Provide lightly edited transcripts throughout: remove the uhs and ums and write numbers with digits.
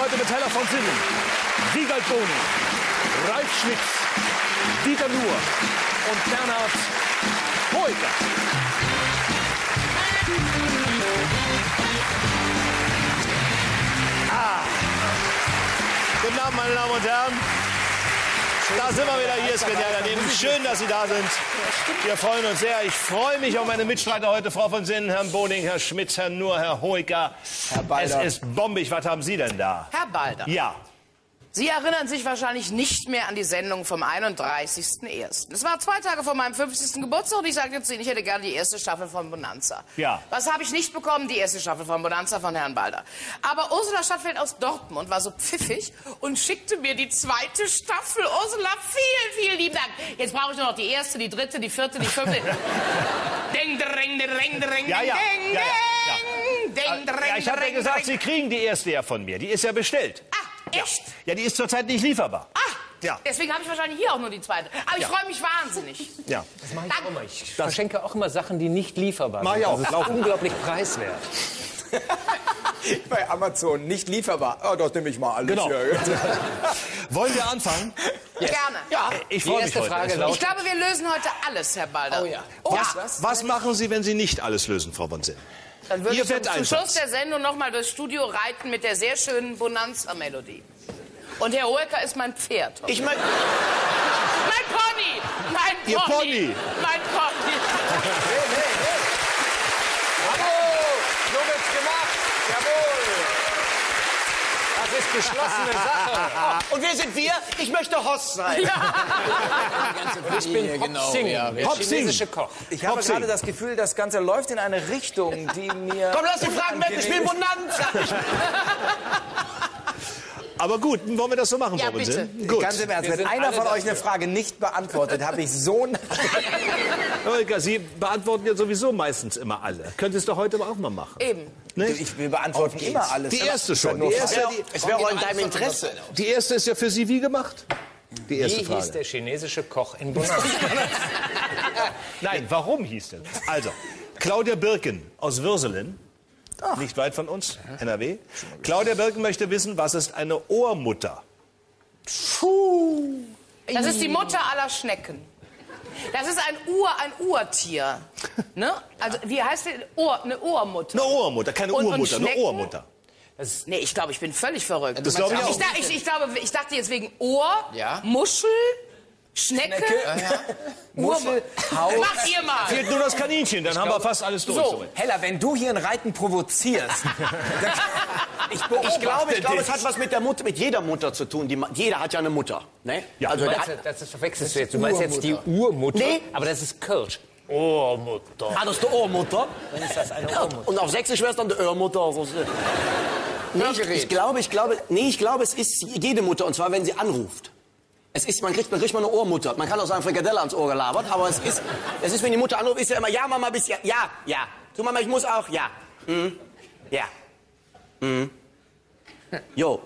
heute mit Hella von Sinnen, Wiegald Boning, Ralf Schmitz, Dieter Nuhr und Bernhard Hoeker. Guten Abend, meine Damen und Herren. Da sind wir wieder, hier ist Genial daneben. Schön, dass Sie da sind. Wir freuen uns sehr. Ich freue mich auf meine Mitstreiter heute, Frau von Sinnen, Herrn Boning, Herr Schmitz, Herr Nuhr, Herr Hoeker. Herr Balder. Es ist bombig. Was haben Sie denn da? Herr Balder. Ja. Sie erinnern sich wahrscheinlich nicht mehr an die Sendung vom 31.01. Es war 2 Tage vor meinem 50. Geburtstag und ich sagte zu Ihnen, ich hätte gerne die erste Staffel von Bonanza. Ja. Was habe ich nicht bekommen? Die erste Staffel von Bonanza von Herrn Balder. Aber Ursula Stadtfeld aus Dortmund war so pfiffig und schickte mir die 2. Staffel. Ursula, vielen, vielen lieben Dank. Jetzt brauche ich nur noch die 1., die 3., die 4., die 5. Ding, ding, ding, ding, ding, Ja, ja. ding, Ja, ja. ding, ding, Ja, ich habe ja ding, gesagt, ding. Sie kriegen die erste ja von mir. Die ist ja bestellt. Ah, echt? Ja, die ist zurzeit nicht lieferbar. Ah, Ja. deswegen habe ich wahrscheinlich hier auch nur die 2. Aber ich Ja. freue mich wahnsinnig. Ja. Das mache ich auch immer. Ich verschenke auch immer Sachen, die nicht lieferbar sind. Mach ich auch. Das ist auch unglaublich preiswert. Bei Amazon nicht lieferbar. Oh, das nehme ich mal alles. Genau. Hier. Wollen wir anfangen? Gerne. Ja. Ich Die freue mich erste heute. Frage Ich lautet, glaube, wir lösen heute alles, Herr Balder. Oh ja. Was machen Sie, wenn Sie nicht alles lösen, Frau von Sinnen? Dann würde Ihr ich zum Wetteinsatz. Schluss der Sendung noch mal durchs Studio reiten mit der sehr schönen Bonanza-Melodie. Und Herr Hoeker ist mein Pferd. Ich meine, Mein Pony! Mein Pony! Ihr Pony. Mein Pony! Bravo! So wird's gemacht. Jawohl. das ist beschlossene Sache. Und wer sind wir? Ich möchte Host sein. Ich bin Hop-Sing, der chinesische Koch. Ich habe Hopsing. gerade das Gefühl, das Ganze läuft in eine Richtung, die mir... Komm, lass die Fragen weg, wir spielen Bonanza. aber gut, wollen wir das so machen, Ja, Frau von bitte. Sinnen? Gut. Ganz im Ernst, wenn sind einer alle von euch dafür. eine Frage nicht beantwortet, habe ich so... Hoeker, Sie beantworten ja sowieso meistens immer alle. Könntest du heute auch mal machen. Eben. Ne? Wir beantworten immer alles. Die erste schon. Nur Die erste, Es wäre auch in deinem Interesse. die erste ist ja für Sie wie gemacht? Die erste Wie hieß Frage. der chinesische Koch in Bonanza? Nein, warum hieß denn? Also, Claudia Birken aus Würselen, nicht weit von uns, NRW. Claudia Birken möchte wissen, was ist eine Ohrmutter? Das ist die Mutter aller Schnecken. Das ist ein Urtier. Ne? Also, wie heißt die? Eine Ohrmutter. Eine Ohrmutter, keine Und Urmutter, eine Schnecken? Ohrmutter. Nee, ich glaube, ich bin völlig verrückt. Das glaube ich auch. Ich dachte jetzt wegen Ohr, Ja. Muschel, Schnecke. Muschel, Haus... Macht ihr mal. Fehlt nur das Kaninchen, dann haben wir fast alles durch. So. Hella, wenn du hier ein Reiten provozierst... Ich glaube, es hat was mit der Mutter, mit jeder Mutter zu tun. Jeder hat ja eine Mutter. Ne? Ja. Also, Das verwechselst du jetzt. Du meinst jetzt die Urmutter, Nee. aber das ist Kölsch. Urmutter. das ist die Ohrmutter. Dann ist das eine Urmutter. Und auf Sächsisch wäre es dann die Ohrmutter. Nee, ich glaube, es ist jede Mutter. Und zwar, wenn sie anruft. Man kriegt mal eine Ohrmutter. Man kann auch sagen, Frikadelle ans Ohr gelabert. Aber es ist, wenn die Mutter anruft, ist ja immer, ja, Mama, bist ja. Ja, ja. Du, Mama, ich muss auch. Ja. Ja. Jo.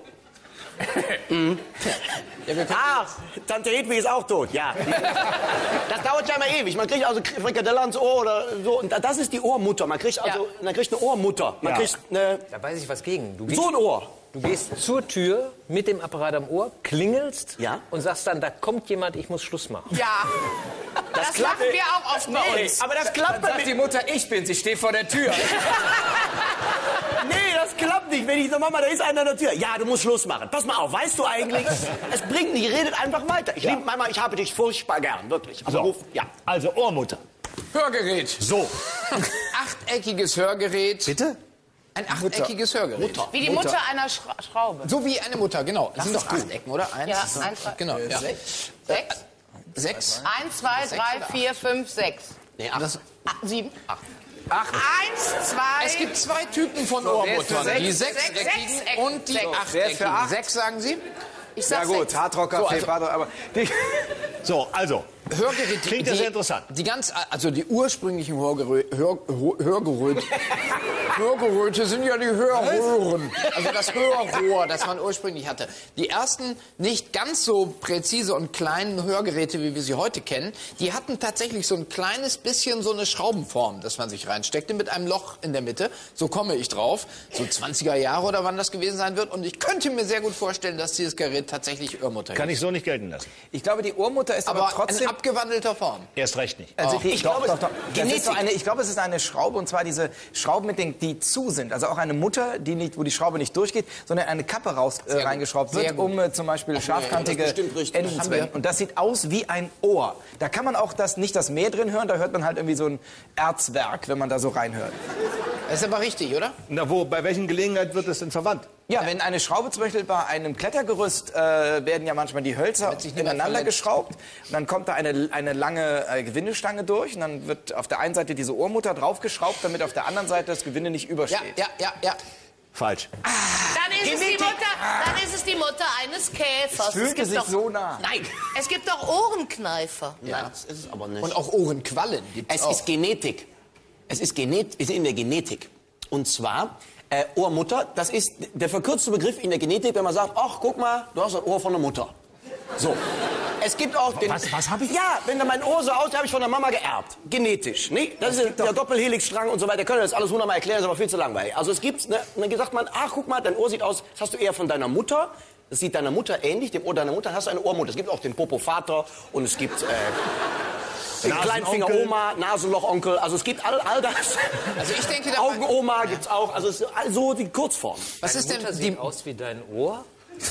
Tante Hedwig ist auch tot, ja. Das dauert ja immer ewig. Man kriegt also Frikadelle ans Ohr oder so. Und das ist die Ohrmutter. Man kriegt also, man kriegt eine Ohrmutter. Man Ja. kriegt eine, Da weiß ich was gegen. so ein Ohr. Du gehst zur Tür mit dem Apparat am Ohr, klingelst Ja. und sagst dann, da kommt jemand, ich muss Schluss machen. Ja. Das machen wir auch oft bei uns. Aber das klappt bei mir. die Mutter, ich bin's, ich stehe vor der Tür. Nee, das klappt nicht. Wenn ich sage, Mama, da ist einer an der Tür. Ja, du musst Schluss machen. Pass mal auf, weißt du eigentlich, es bringt nicht, redet einfach weiter. Ich liebe, Mama, ich habe dich furchtbar gern, wirklich. Aber So. ruf, ja. Also Ohrmutter. Hörgerät. So. Achteckiges Hörgerät. Bitte? Ein achteckiges Hörgerät. Wie die Mutter einer Schraube. So wie eine Mutter, genau. Das sind doch 8 Ecken, oder? Ja, 1, 2, Genau, ja. 6. 6. 1, 2, 3, 4, 5, 6. Nee, ach, 7. 8. 1, 2. Es gibt 2 Typen von Ohrmuttern. Die sechseckigen Sechsecken. und die Wer ist für achteckigen. 8? 6 sagen Sie? Ich Ja sag gut, 6. Hardrocker, aber... So, also. Hörgerät. Klingt ja sehr interessant. Die ganz, also die ursprünglichen Hörgeräte. Hörgeräte sind ja die Hörröhren. Also das Hörrohr, das man ursprünglich hatte. Die ersten nicht ganz so präzise und kleinen Hörgeräte, wie wir sie heute kennen, die hatten tatsächlich so ein kleines bisschen so eine Schraubenform, dass man sich reinsteckte mit einem Loch in der Mitte. So komme ich drauf. So 20er Jahre oder wann das gewesen sein wird. Und ich könnte mir sehr gut vorstellen, dass dieses Gerät tatsächlich Ohrmutter ist. Kann ich so nicht gelten lassen. Ich glaube, die Ohrmutter ist aber trotzdem... in abgewandelter Form. Erst recht nicht. Also Ich glaube, ich glaube, es ist eine Schraube, und zwar diese Schrauben, die zu sind. Also auch eine Mutter, wo die Schraube nicht durchgeht, sondern eine Kappe reingeschraubt wird, um zum Beispiel scharfkantige Enden zu wenden. Und das sieht aus wie ein Ohr. Da kann man auch nicht das Meer drin hören, da hört man halt irgendwie so ein Erzwerk, wenn man da so reinhört. Das ist aber richtig, oder? Na, bei welchen Gelegenheit wird es denn verwandt? Ja, wenn eine Schraube zum Beispiel bei einem Klettergerüst werden ja manchmal die Hölzer ineinander geschraubt. Und dann kommt da eine lange Gewindestange durch. Und dann wird auf der einen Seite diese Ohrmutter draufgeschraubt, damit auf der anderen Seite das Gewinde nicht übersteht. Ja. Falsch. Dann ist es die Mutter eines Käfers. Es fühlte sich so nah. Nein, es gibt doch Ohrenkneifer. Ja, das ist es aber nicht. Und auch Ohrenquallen gibt's Es auch. ist Genetik. Es ist in der Genetik. Und zwar, Ohrmutter, das ist der verkürzte Begriff in der Genetik, wenn man sagt, ach, guck mal, du hast ein Ohr von der Mutter. So. Es gibt auch den... Was habe ich? Ja, wenn da mein Ohr so aussieht, habe ich von der Mama geerbt. Genetisch. Ne? Das ist der Doppelhelixstrang und so weiter. Können wir das alles hundertmal erklären, ist aber viel zu langweilig. Also es gibt, ne, dann sagt man, ach, guck mal, dein Ohr sieht aus, das hast du eher von deiner Mutter. Das sieht deiner Mutter ähnlich, dem Ohr deiner Mutter hast du eine Ohrmutter. Es gibt auch den Popo-Vater und es gibt... Kleinfinger-Oma, Nasenloch-Onkel, also es gibt all das. Also ich denke, Augen-Oma gibt's auch, also es ist so die Kurzform. Was ist denn Sieht aus wie dein Ohr?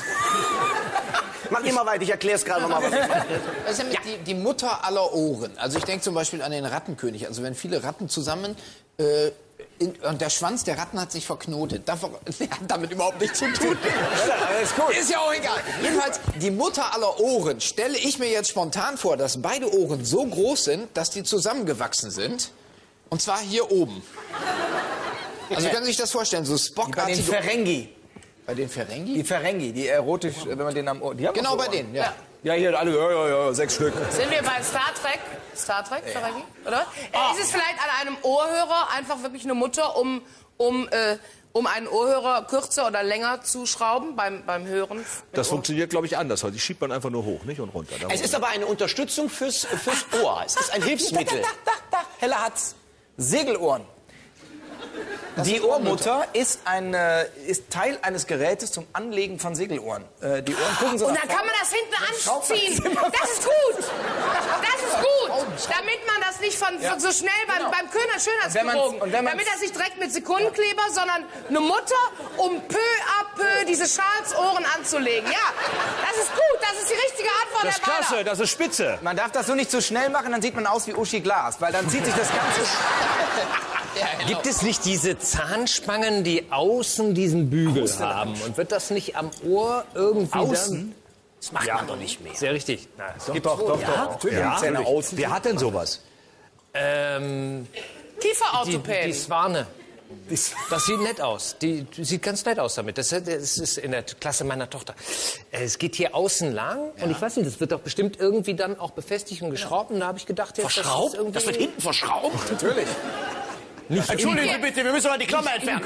Mach immer weiter, ich erkläre es gerade nochmal. Was ist denn die Mutter aller Ohren? Also ich denke zum Beispiel an den Rattenkönig. Also wenn viele Ratten zusammen... und der Schwanz der Ratten hat sich verknotet. Der hat damit überhaupt nichts zu tun. Ist ja auch egal. Jedenfalls, die Mutter aller Ohren stelle ich mir jetzt spontan vor, dass beide Ohren so groß sind, dass die zusammengewachsen sind. Und zwar hier oben. Also können Sie sich das vorstellen, so Spock-artige... Bei den Ferengi. Bei den Ferengi? Die Ferengi, die erotisch, wenn man den am Ohr... Die haben Genau, auch so bei Ohren. denen, ja. Ja, hier alle, ja, 6 Stück. Sind wir bei Star Trek? Star Trek, Ferengi? Oder? Ist es vielleicht an einem Ohrhörer einfach wirklich eine Mutter, um einen Ohrhörer kürzer oder länger zu schrauben beim Hören? Das funktioniert, glaube ich, anders. Die schiebt man einfach nur hoch, nicht? Und runter. Es ist aber eine Unterstützung fürs Ohr. Es ist ein Hilfsmittel. Da, Hella hat's. Segelohren. Die Ohrmutter ist Teil eines Gerätes zum Anlegen von Segelohren. Die Ohren gucken so Und nach dann kann man das hinten anziehen. Schraubverschluss. Das ist gut. Das ist gut. Damit man das nicht so schnell beim Schönheitschirurgen, damit das nicht direkt mit Sekundenkleber, sondern eine Mutter, um peu à peu diese Schalsohren anzulegen. Ja, das ist gut. Das ist die richtige Antwort, Das ist Herr Balder. klasse, das ist spitze. Man darf das so nicht zu schnell machen, dann sieht man aus wie Uschi Glas, weil dann zieht sich das Ganze... Gibt es nicht diese Zahnspangen, die außen diesen Bügel haben? Und wird das nicht am Ohr irgendwie Außen? Das macht man doch nicht mehr. Sehr richtig. Na, Doch. Ja, Zähne außen. Wer hat denn sowas? die Kieferorthopäden. Swane. Das sieht nett aus. Die sieht ganz nett aus damit. Das ist in der Klasse meiner Tochter. Es geht hier außen lang. Und ich weiß nicht, das wird doch bestimmt irgendwie dann auch befestigt und geschraubt. Und da habe ich gedacht, jetzt, Verschraubt? Das wird hinten verschraubt? Natürlich. Entschuldigen Sie bitte, wir müssen mal die Klammer entfernen.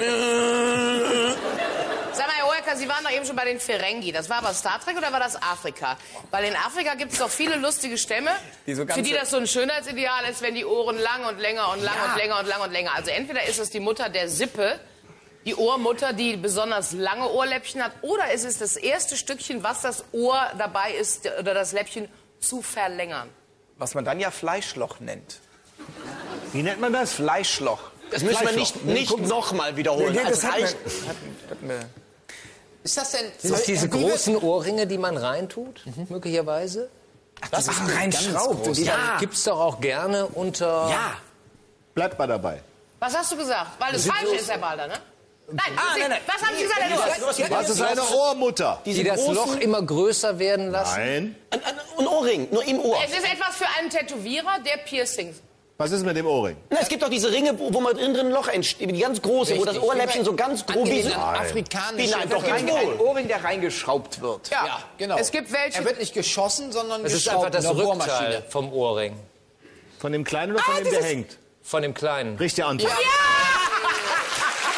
Sag mal, Herr Hohecker, Sie waren doch eben schon bei den Ferengi. Das war aber Star Trek oder war das Afrika? Weil in Afrika gibt es doch viele lustige Stämme, für die das so ein Schönheitsideal ist, wenn die Ohren lang und länger und lang und länger und lang und länger. Also entweder ist es die Mutter der Sippe, die Ohrmutter, die besonders lange Ohrläppchen hat, oder es ist das erste Stückchen, was das Ohr dabei ist, oder das Läppchen zu verlängern. Was man dann ja Fleischloch nennt. Wie nennt man das? Fleischloch. Das müssen wir nicht nochmal wiederholen. Ja, das reicht. Ist das denn... Sind das diese großen Ohrringe, die man reintut, möglicherweise? Das ist reinschraubt. Ja. Gibt's doch auch gerne unter... Ja. Bleibt mal dabei. Was hast du gesagt? Weil es falsch ist, Herr Balder, ne? Nein, nein. was haben Sie gesagt, Herr Lutz? Was ist eine Ohrmutter? Die das Loch immer größer werden lassen? Nein. Ein Ohrring, nur im Ohr. Es ist etwas für einen Tätowierer, der Piercings. Was ist mit dem Ohrring? Na, es gibt doch diese Ringe, wo man innen drin ein Loch entsteht, die ganz große, wo das Ohrläppchen so ganz grob wie so... afrikanische... Nein, doch, Ein Ohrring, der reingeschraubt wird. Ja, genau. Es gibt welche... Er wird nicht geschossen, sondern Das ist geschraubt einfach das in der Rückteil Bohrmaschine. vom Ohrring. Von dem Kleinen oder von dem, der hängt? Von dem Kleinen. Richtige Antwort.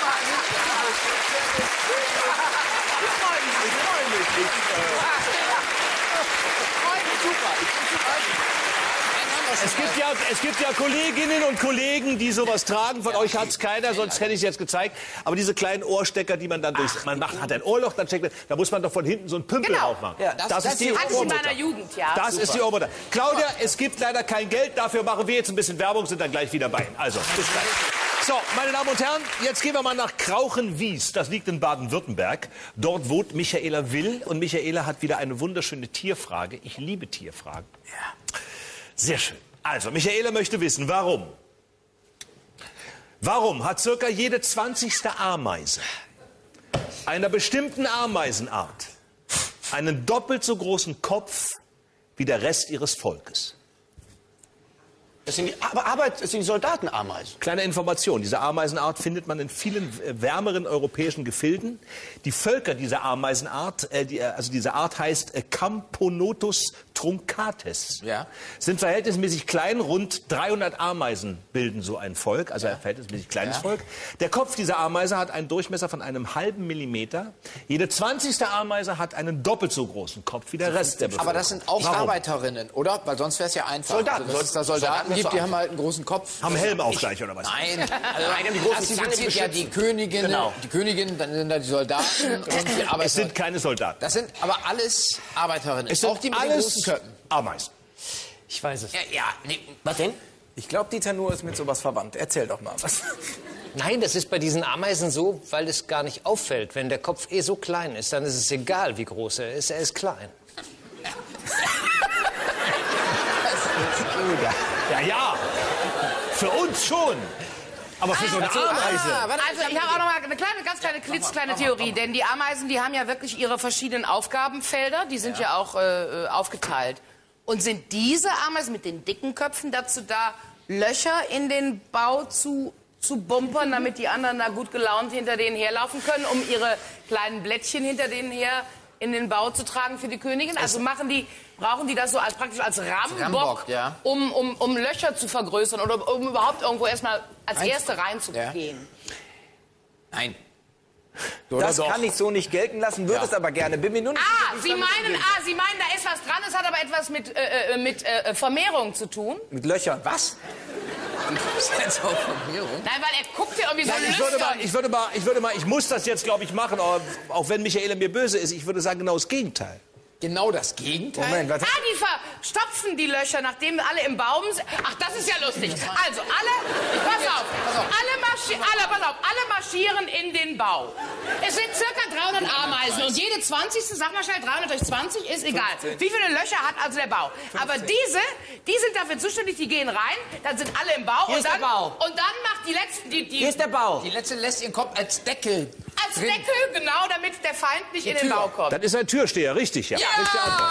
Es gibt ja Kolleginnen und Kollegen, die sowas tragen. Von euch hat es keiner, sonst hätte ich es jetzt gezeigt. Aber diese kleinen Ohrstecker, die man dann hat ein Ohrloch, dann steckt, da muss man doch von hinten so einen Pümpel drauf machen. Ja, das ist die hatte ich in Ohrmutter. meiner Jugend, ja. Das ist die Ohrmutter. Claudia, es gibt leider kein Geld. Dafür machen wir jetzt ein bisschen Werbung, sind dann gleich wieder bei Ihnen. Also, bis gleich. So, meine Damen und Herren, jetzt gehen wir mal nach Krauchenwies. Das liegt in Baden-Württemberg. Dort wohnt Michaela Will. Und Michaela hat wieder eine wunderschöne Tierfrage. Ich liebe Tierfragen. Ja. Sehr schön. Also, Michaela möchte wissen, warum? Warum hat circa jede 20. Ameise einer bestimmten Ameisenart einen doppelt so großen Kopf wie der Rest ihres Volkes? Das sind die Soldatenameisen. Kleine Information, diese Ameisenart findet man in vielen wärmeren europäischen Gefilden. Die Völker dieser Ameisenart, also diese Art heißt Camponotus truncates, ja. Sind verhältnismäßig klein, rund 300 Ameisen bilden so ein Volk, also ein verhältnismäßig kleines Volk. Der Kopf dieser Ameise hat einen Durchmesser von einem halben Millimeter. Jede 20. Ameise hat einen doppelt so großen Kopf wie der Rest der Bevölkerung. Aber das sind auch Arbeiterinnen, oder? Weil sonst wäre es ja einfach. Soldaten. Also, wenn es da Soldaten gibt, die haben halt einen großen Kopf. Haben Helm auf gleich, oder was? Nein, also die großen ja die Königinnen, die Königinnen, dann sind da die Soldaten und die Arbeiter. Es sind keine Soldaten. Das sind aber alles Arbeiterinnen. Es sind auch die mit den großen Köpfen. Ameisen. Ich weiß es. Nee. Was denn? Ich glaube, Dieter Nuhr ist mit sowas verwandt. Erzähl doch mal was. Nein, das ist bei diesen Ameisen so, weil es gar nicht auffällt. Wenn der Kopf so klein ist, dann ist es egal, wie groß er ist klein. Ja. Für uns schon. Aber für so eine Ameise. Also ich habe auch noch mal eine ganz kleine, klitzekleine Theorie. Denn die Ameisen, die haben ja wirklich ihre verschiedenen Aufgabenfelder. Die sind ja auch aufgeteilt. Und sind diese Ameisen mit den dicken Köpfen dazu da, Löcher in den Bau zu bumpern, damit die anderen da gut gelaunt hinter denen herlaufen können, um ihre kleinen Blättchen hinter denen her in den Bau zu tragen für die Königin? Also brauchen die das so praktisch als Rammbock, ja. um Löcher zu vergrößern oder um überhaupt irgendwo erstmal als Erste reinzugehen? Ja. Nein. Das kann ich so nicht gelten lassen, würde es aber gerne. Bin mir nur nicht Sie meinen, da ist was dran, es hat aber etwas mit Vermehrung zu tun? mit Löchern. Was? Jetzt auf Vermehrung? Nein, weil er guckt ja irgendwie so ich muss das jetzt, glaube ich, machen, auch wenn Michaela mir böse ist. Ich würde sagen, genau das Gegenteil. Genau das Gegenteil? Moment, was? die verstopfen die Löcher, nachdem alle im Baum sind. Ach, das ist ja lustig. Also, pass auf, alle marschieren in den Bau. Es sind circa 300 Ameisen und jede 20. Sag mal schnell, 300 durch 20 ist egal. Wie viele Löcher hat also der Bau? 15. Aber die sind dafür zuständig, die gehen rein, dann sind alle im Bau. Hier ist der Bau. Und dann macht die letzte, Hier ist der Bau. Die letzte lässt ihren Kopf als Deckel. als Deckel, genau, damit der Feind nicht in den Bau kommt. Das ist ein Türsteher, richtig, ja. Richtige Antwort.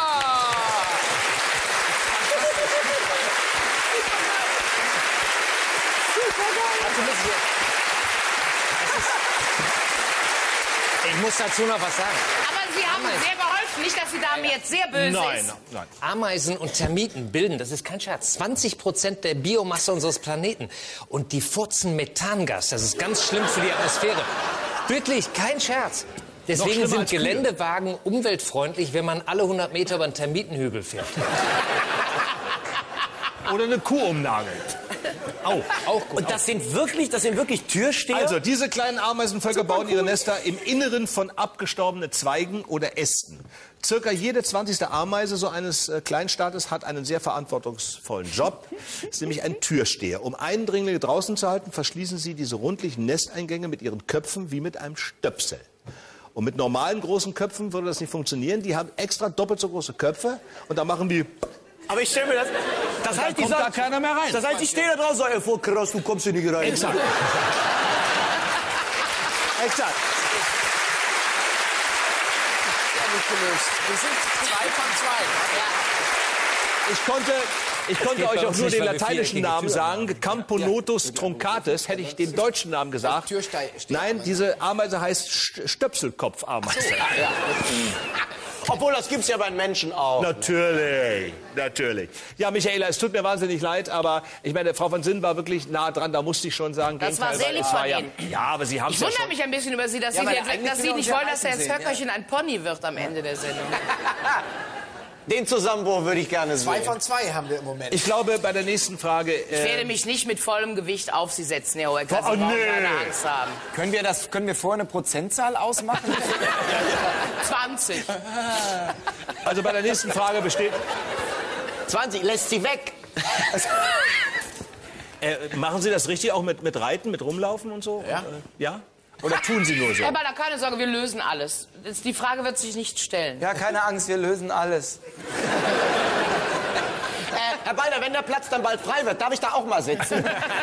Ich muss dazu noch was sagen. Aber Sie haben mir sehr geholfen, nicht, dass die Dame jetzt sehr böse ist. Nein. Ameisen und Termiten bilden, das ist kein Scherz, 20% der Biomasse unseres Planeten. Und die furzen Methangas. Das ist ganz schlimm für die Atmosphäre. Wirklich, kein Scherz. Deswegen sind Geländewagen umweltfreundlich, wenn man alle 100 Meter über einen Termitenhügel fährt. Oder eine Kuh umnagelt. Auch gut. Und das sind wirklich Türsteher? Also, diese kleinen Ameisenvölker bauen ihre Nester im Inneren von abgestorbenen Zweigen oder Ästen. Circa jede 20. Ameise so eines Kleinstaates hat einen sehr verantwortungsvollen Job. Ist nämlich ein Türsteher. Um Eindringlinge draußen zu halten, verschließen sie diese rundlichen Nesteingänge mit ihren Köpfen wie mit einem Stöpsel. Und mit normalen großen Köpfen würde das nicht funktionieren. Die haben extra doppelt so große Köpfe und da machen die... Aber ich stelle mir das heißt, kommt da keiner mehr rein. Das heißt, ich stehe da draußen und sage, voll krass, du kommst hier nicht rein. Exakt. Exakt. Wir sind 2 von 2. Ich konnte euch auch nur den lateinischen Namen sagen. Camponotus truncates. Hätte ich den deutschen Namen gesagt. Nein, diese Ameise heißt Stöpselkopf-Ameise. Obwohl, das gibt's ja bei Menschen auch. Natürlich, natürlich. Ja, Michaela, es tut mir wahnsinnig leid, aber ich meine, Frau von Sinn war wirklich nah dran, da musste ich schon sagen. Das war sehr lieb von Ihnen. Ja, aber Sie haben es Ich ja wundere schon. mich ein bisschen über Sie, dass Sie nicht wollen, dass Herr Zöckerchen ein Pony wird am Ende der Sendung. Den Zusammenbruch würde ich gerne sehen. 2 von 2 haben wir im Moment. Ich glaube, bei der nächsten Frage... Ich werde mich nicht mit vollem Gewicht auf Sie setzen, Herr Hohecker. Sie brauchen keine Angst haben. Können wir vorher eine Prozentzahl ausmachen? 20. Also bei der nächsten Frage besteht... 20, lässt sie weg. Machen Sie das richtig auch mit Reiten, mit Rumlaufen und so? Ja. Ja? Oder tun Sie nur so? Herr Balder, keine Sorge, wir lösen alles. Die Frage wird sich nicht stellen. Ja, keine Angst, wir lösen alles. Herr Balder, wenn der Platz dann bald frei wird, darf ich da auch mal sitzen?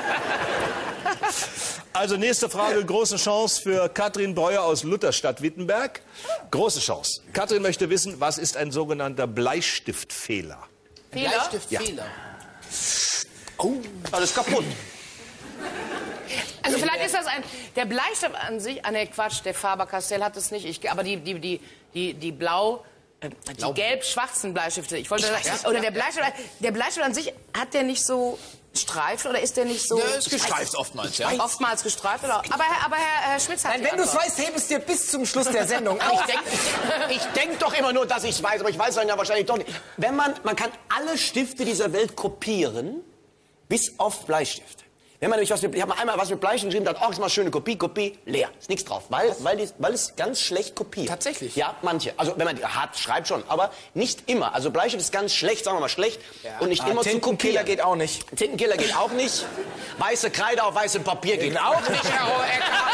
Also nächste Frage, große Chance für Katrin Breuer aus Lutherstadt-Wittenberg. Große Chance. Katrin möchte wissen, was ist ein sogenannter Bleistiftfehler? Fehler? Bleistiftfehler. Oh, alles kaputt. Also vielleicht ist das der Bleistift an sich, nee, Quatsch, der Faber-Castell hat es nicht. Aber die gelb-schwarzen Bleistifte, ich wollte sagen, oder der Bleistift an sich, hat der nicht so Streifen oder ist der nicht so... Der ist gestreift oftmals, ja. Oftmals gestreift, oder? Aber Herr Schmitz hat... Nein, wenn du es weißt, heb es dir bis zum Schluss der Sendung auf. Ich denk doch immer nur, dass ich es weiß, aber ich weiß dann ja wahrscheinlich doch nicht. Man kann alle Stifte dieser Welt kopieren, bis auf Bleistift. Wenn man nämlich ich habe mal einmal was mit Bleistift geschrieben, dann ist mal schöne Kopie, leer. Ist nichts drauf, weil es ganz schlecht kopiert. Tatsächlich? Ja, manche. Also wenn man hart schreibt schon, aber nicht immer. Also Bleistift ist ganz schlecht, sagen wir mal schlecht, und nicht immer zu kopieren. Tintenkiller geht auch nicht. Tintenkiller geht auch nicht. Weiße Kreide auf weißem Papier geht auch nicht, Herr Hohecker.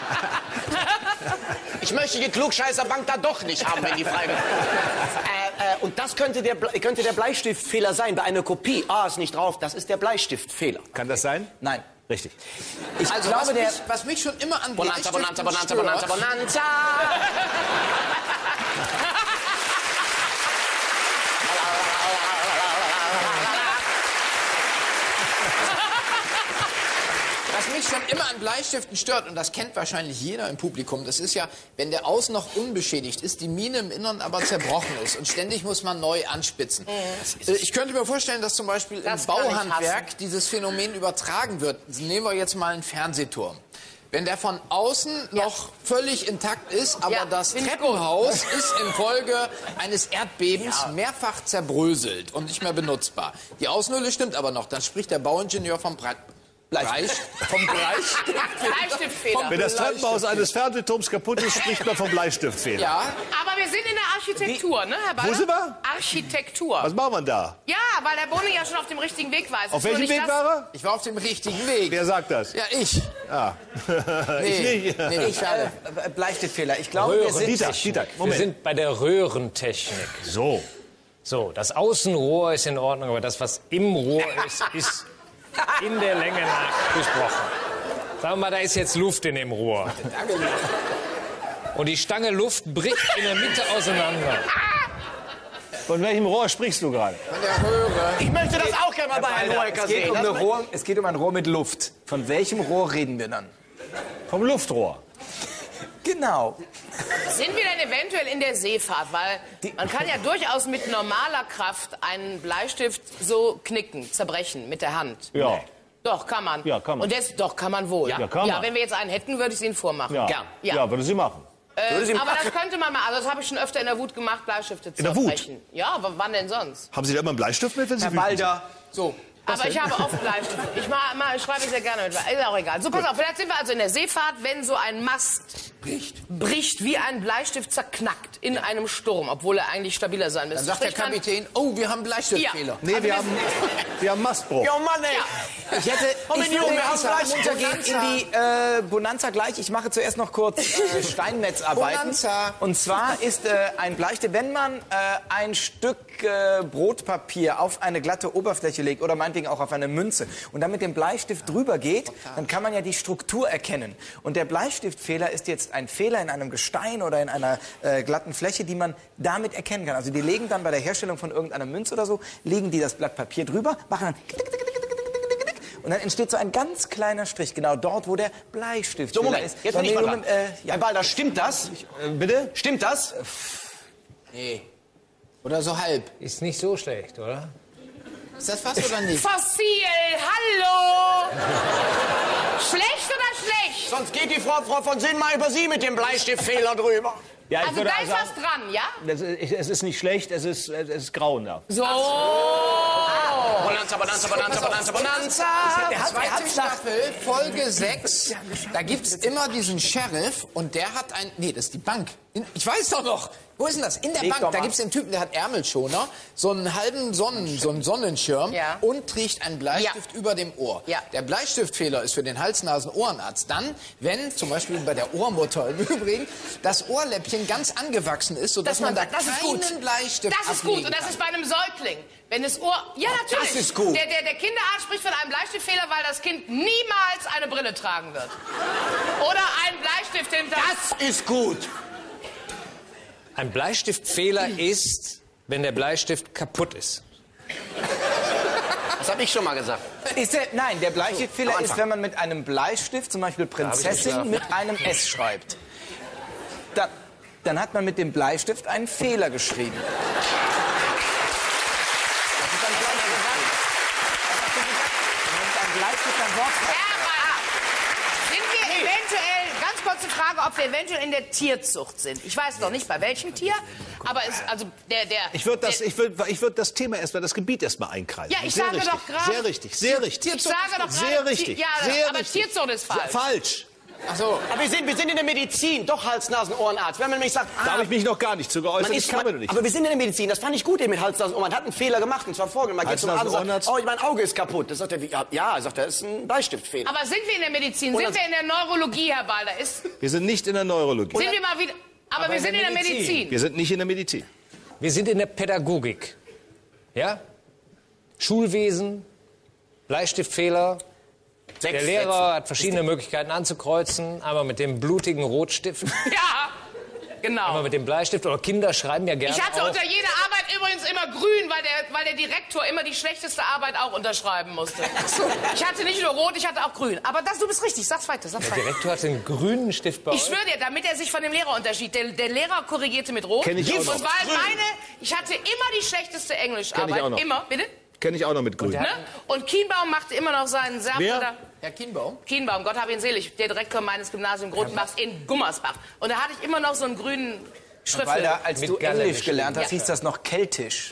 Ich möchte die Klugscheißerbank da doch nicht haben, wenn die frei wird. Und das könnte der Bleistiftfehler sein bei einer Kopie. Ist nicht drauf, das ist der Bleistiftfehler. Kann das sein? Nein. Richtig. Ich glaube, was mich schon immer an Bonanza, Bleistiften Bonanza, stört, Bonanza, Bonanza, Bonanza. Was mich schon immer an Bleistiften stört, und das kennt wahrscheinlich jeder im Publikum, das ist ja, wenn der außen noch unbeschädigt ist, die Mine im Innern aber zerbrochen ist und ständig muss man neu anspitzen. Ich könnte mir vorstellen, dass zum Beispiel im Bauhandwerk dieses Phänomen übertragen wird. Nehmen wir jetzt mal einen Fernsehturm. Wenn der von außen noch völlig intakt ist, aber das Treppenhaus ist infolge eines Erdbebens mehrfach zerbröselt und nicht mehr benutzbar. Die Außenhülle stimmt aber noch, dann spricht der Bauingenieur vom Bleistiftfehler. Wenn das Treppenhaus eines Fernsehturms kaputt ist, spricht man vom Bleistiftfehler. Ja. Aber wir sind in der Architektur, ne, Herr Balder? Wo sind wir? Architektur. Was machen wir da? Ja, weil der Boning ja schon auf dem richtigen Weg war. Auf welchem Weg war er? Ich war auf dem richtigen Weg. Wer sagt das? Ja, ich. Ich nicht. ich Bleistiftfehler. Ich glaube, wir sind... Wir sind bei der Röhrentechnik. So, das Außenrohr ist in Ordnung, aber das, was im Rohr ist in der Länge nach besprochen. Sagen wir mal, da ist jetzt Luft in dem Rohr. Und die Stange Luft bricht in der Mitte auseinander. Von welchem Rohr sprichst du gerade? Von der Röhre. Ich möchte das auch gerne mal bei Herrn Hohecker sehen. Es geht um ein Rohr mit Luft. Von welchem Rohr reden wir dann? Vom Luftrohr. Genau. Sind wir denn eventuell in der Seefahrt? Weil man kann ja durchaus mit normaler Kraft einen Bleistift so knicken, zerbrechen mit der Hand. Ja. Doch, kann man. Ja, kann man. Und doch, kann man wohl. Ja, kann man. Ja, wenn wir jetzt einen hätten, würde ich es Ihnen vormachen. Ja. Gern. Ja, würde sie machen. Aber das könnte man mal. Also das habe ich schon öfter in der Wut gemacht, Bleistifte zu zerbrechen. Ja, aber wann denn sonst? Haben Sie da immer einen Bleistift mit, wenn Sie Herr Balder. So. Aber ich habe oft Bleistifte. Ich schreibe sehr gerne mit. Ist auch egal. So, pass auf, vielleicht sind wir also in der Seefahrt, wenn so ein Mast bricht wie ein Bleistift zerknackt in einem Sturm, obwohl er eigentlich stabiler sein müsste. Dann sagt der Kapitän, oh, wir haben Bleistiftfehler. Ja. Nee, wir haben Mastbruch. Ja, Mann, ey. Ich würde untergehen in die Bonanza gleich. Ich mache zuerst noch kurz Steinmetzarbeiten. Bonanza. Und zwar ist ein Bleistift, wenn man ein Stück Brotpapier auf eine glatte Oberfläche legt oder meinetwegen auch auf eine Münze und dann mit dem Bleistift drüber geht, dann kann man ja die Struktur erkennen. Und der Bleistiftfehler ist jetzt ein Fehler in einem Gestein oder in einer glatten Fläche, die man damit erkennen kann. Also die legen dann bei der Herstellung von irgendeiner Münze oder so, legen die das Blatt Papier drüber, machen dann und dann entsteht so ein ganz kleiner Strich, genau dort, wo der Bleistift So, Moment, ist. jetzt bin ich mal dran. Herr Balder, stimmt das? Bitte? Stimmt das? Nee. Oder so halb. Ist nicht so schlecht, oder? Ist das was oder nicht? Fossil, hallo! Schlecht oder schlecht? Sonst geht die Frau von Sinn mal über Sie mit dem Bleistiftfehler drüber. Ja, ich Also würde da ist sagen, was dran, ja? es ist nicht schlecht, es ist grauenhaft. So. Bonanza, Bonanza, Bonanza, Bonanza, Bonanza. Zweite Staffel, Folge 6. Da gibt's immer diesen Sheriff und der hat ein... Nee, das ist die Bank. Ich weiß doch noch. Wo ist denn das? In der Bank. Da gibt's den Typen, der hat Ärmelschoner, so einen halben so einen Sonnenschirm und trägt einen Bleistift über dem Ohr. Ja. Der Bleistiftfehler ist für den Hals-Nasen-Ohrenarzt dann, wenn zum Beispiel bei der Ohrmutter im Übrigen das Ohrläppchen ganz angewachsen ist, sodass man da keinen Bleistift Das ist gut ablegen und das kann. ist bei einem Säugling. Wenn das Ohr... Ja, natürlich. Das ist gut. Der Kinderarzt spricht von einem Bleistiftfehler, weil das Kind niemals eine Brille tragen wird. Oder einen Bleistift hinter... Das ist gut. Ein Bleistiftfehler ist, wenn der Bleistift kaputt ist. Das habe ich schon mal gesagt. Nein, der Bleistiftfehler am ist, Anfang. wenn man mit einem Bleistift, zum Beispiel Prinzessin, mit einem S schreibt. Dann hat man mit dem Bleistift einen Fehler geschrieben. Das ist ein kleiner Gedanke. Ein Bleistift ein Wort. Sind wir eventuell, ganz kurze Frage, ob wir eventuell in der Tierzucht sind. Ich weiß noch nicht, bei welchem Tier, aber Ich würde das Thema erstmal, das Gebiet erstmal einkreisen. Ja, ich Sehr sage richtig. doch gerade... Sehr richtig, sehr richtig. Ich sage doch gerade... Sehr richtig. Ja, sehr aber richtig. Tierzucht ist falsch. Falsch. Ach so. Aber wir sind in der Medizin, doch Hals-Nasen-Ohrenarzt. Wenn man nämlich sagt, Da habe ich mich noch gar nicht zu geäußert, ich kann mir noch nicht. aber wir sind in der Medizin, das fand ich gut eben mit Hals-Nasen-Ohren. Man hat einen Fehler gemacht, und zwar folgenden. Man geht zum Arzt und sagt, oh, mein Auge ist kaputt. Das sagt er, ja, sagt er, das ist ein Bleistiftfehler. Aber sind wir in der Medizin? Sind wir in der Neurologie, Herr Balder? Wir sind nicht in der Neurologie. Sind wir mal wieder... Aber wir sind in der Medizin. Wir sind nicht in der Medizin. Wir sind in der Pädagogik. Ja? Schulwesen, Bleistiftfehler. Der Lehrer hat verschiedene Möglichkeiten anzukreuzen. Einmal mit dem blutigen Rotstift, Ja, genau. einmal mit dem Bleistift. Oder Kinder schreiben ja gerne Ich hatte auch. unter jeder Arbeit übrigens immer grün, weil der Direktor immer die schlechteste Arbeit auch unterschreiben musste. Ich hatte nicht nur rot, ich hatte auch grün. Aber du bist richtig, sag's weiter. Der Direktor hat den grünen Stift bei Ich euch. schwöre dir, damit er sich von dem Lehrer unterschied. Der Lehrer korrigierte mit rot. Kenn ich auch noch. Und weil ich hatte immer die schlechteste Englischarbeit. Kenn ich auch noch. Immer, bitte? Kenne ich auch noch mit Grün. Ne? Und Kienbaum machte immer noch seinen Serb. Wer? Herr Kienbaum? Kienbaum, Gott hab ihn selig, der Direktor meines Gymnasiums Grotenbachs in Gummersbach. Und da hatte ich immer noch so einen grünen Schriftel. Weil da, als Mit du Galle Englisch gelernt hast, Ja. hieß das noch Keltisch.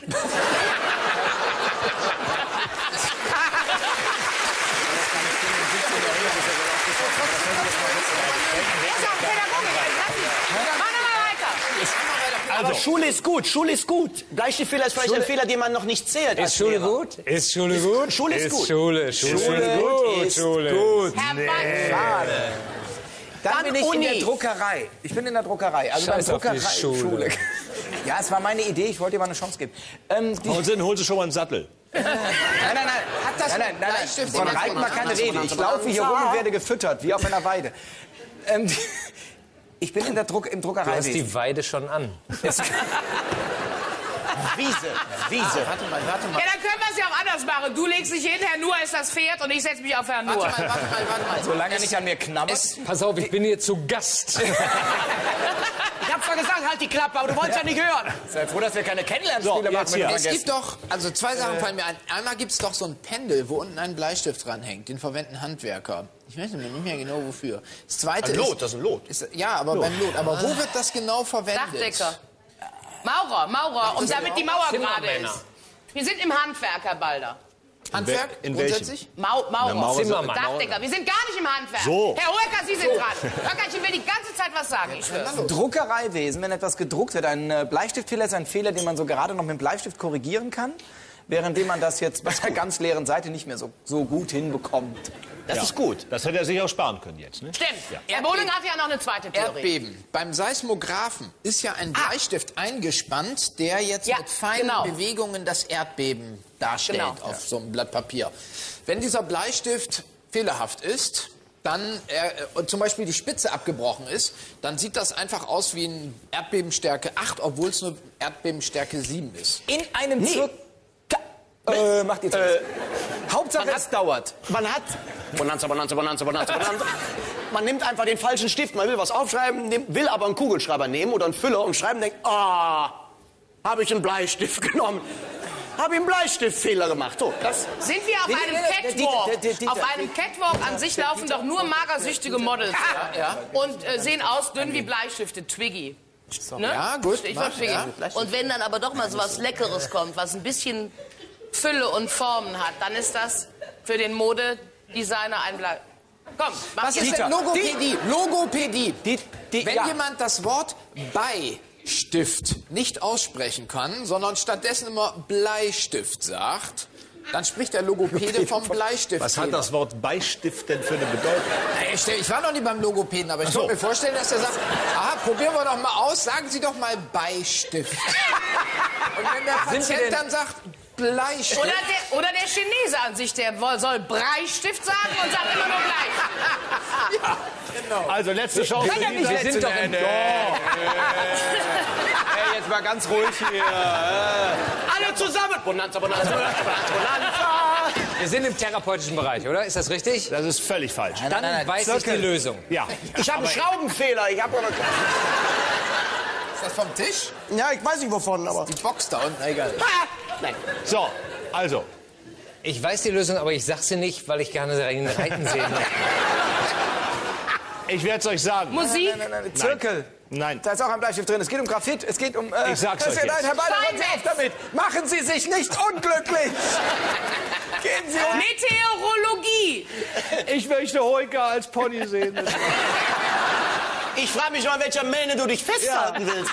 Er ist auch Pädagogiker. Mach noch mal weiter. Aber Schule ist gut, Schule ist gut. Bleistiftfehler ist vielleicht ein Fehler, den man noch nicht zählt. als Ist Schule Lehrer. gut? Ist Schule gut? Schule ist gut. Schule ist gut. Schule. Herr Balder. Schade. Dann bin ich in der Druckerei. Ich bin in der Druckerei. Also Scheiß auf die Druckerei. Schule. Ja, es war meine Idee. Ich wollte ihr mal eine Chance geben. Holen Sie schon mal einen Sattel. Nein. Hat das Nein. Bleistift Von Reiten war keine Rede. Ich laufe hier rum und werde gefüttert, wie auf einer Weide. Ich bin im Du hast Druckereiwesen. die Weide schon an. Wiese. Warte mal. Ja, dann können wir es ja auch anders machen. Du legst dich hin, Herr Nuhr ist das Pferd und ich setze mich auf Herrn Nuhr. Warte mal. Solange er nicht an mir knabbert. Pass auf, ich bin hier zu Gast. Ich hab zwar gesagt, halt die Klappe, aber du wolltest ja nicht hören. Sei froh, dass wir keine Kennenlernspiele machen mit Es den gibt doch, also zwei Sachen fallen mir ein. Einmal gibt es doch so ein Pendel, wo unten ein Bleistift dran hängt. Den verwenden Handwerker. Ich weiß nicht mehr genau wofür. Das zweite das ist ein Lot. ja, aber beim Lot. Aber wo wird das genau verwendet? Dachdecker. Maurer. Und damit die Mauer gerade ist. Wir sind im Handwerk, Herr Balder. Handwerk? In welchem? Grundsätzlich? Maurer. Zimmermann. Dachdecker. Wir sind gar nicht im Handwerk. So. Herr Hoeker, Sie sind dran. Hoeker, ich will die ganze Zeit was sagen. Ich schwör's. Druckereiwesen, wenn etwas gedruckt wird, ein Bleistiftfehler ist ein Fehler, den man so gerade noch mit dem Bleistift korrigieren kann, währenddem man das jetzt bei der ganz leeren Seite nicht mehr so gut hinbekommt. Das ist gut. Das hätte er sich auch sparen können jetzt. Ne? Stimmt. Herr Bohling hat ja noch eine zweite Theorie. Erdbeben. Beim Seismographen ist ja ein Bleistift eingespannt, der jetzt mit feinen Bewegungen das Erdbeben darstellt auf so einem Blatt Papier. Wenn dieser Bleistift fehlerhaft ist, dann zum Beispiel die Spitze abgebrochen ist, dann sieht das einfach aus wie ein Erdbebenstärke 8, obwohl es nur Erdbebenstärke 7 ist. In einem macht jetzt Hauptsache es dauert. Man hat Bonanza. Man nimmt einfach den falschen Stift. Man will was aufschreiben, will aber einen Kugelschreiber nehmen oder einen Füller und schreiben, denkt, habe ich einen Bleistift genommen. Habe ich einen Bleistiftfehler gemacht. So, das Sind wir auf einem Catwalk? Auf einem Catwalk an sich laufen doch nur magersüchtige Models. Und sehen aus dünn wie Bleistifte. Twiggy. Ne? Ja, gut. Stichwort Twiggy. Ja. Und wenn dann aber doch mal so was Leckeres kommt, was ein bisschen Fülle und Formen hat, dann ist das für den Modedesigner ein Blei. Komm, mach Was jetzt. ist denn Logopädie? Logopädie. Wenn ja. jemand das Wort Beistift nicht aussprechen kann, sondern stattdessen immer Bleistift sagt, dann spricht der Logopäde vom Bleistift. Was hat das Wort Beistift denn für eine Bedeutung? Ich war noch nie beim Logopäden, aber ich kann mir vorstellen, dass er sagt, aha, probieren wir doch mal aus, sagen Sie doch mal Beistift. Und wenn der Patient dann sagt, Bleistift. Oder der Chinese an sich, der soll Bleistift sagen und sagt immer nur Blei. Ja, genau. Also letzte Chance. Wir sind doch im Dorf. Hey, jetzt mal ganz ruhig hier. alle zusammen. Bonanza, Bonanza, Bonanza, Bonanza. Wir sind im therapeutischen Bereich, oder? Ist das richtig? Das ist völlig falsch. Dann weiß ich die Lösung. Ja. Ich habe einen Schraubenfehler. Ich habe Ist das vom Tisch? ja, ich weiß nicht wovon, aber Die Box da unten, egal. nein. So, also. Ich weiß die Lösung, aber ich sag sie nicht, weil ich gerne ihn reiten sehen möchte. Ich werde es euch sagen. Musik. Zirkel. Nein. Da ist auch ein Bleistift drin. Es geht um Graphit, es geht um... Ich sag's euch Nein, jetzt. Herr Balder, hören Sie Steinmetz. auf damit. Machen Sie sich nicht unglücklich. Gehen Sie um. Meteorologie. Ich möchte Hoika als Pony sehen. Ich frage mich mal, welcher Mähne du dich festhalten willst.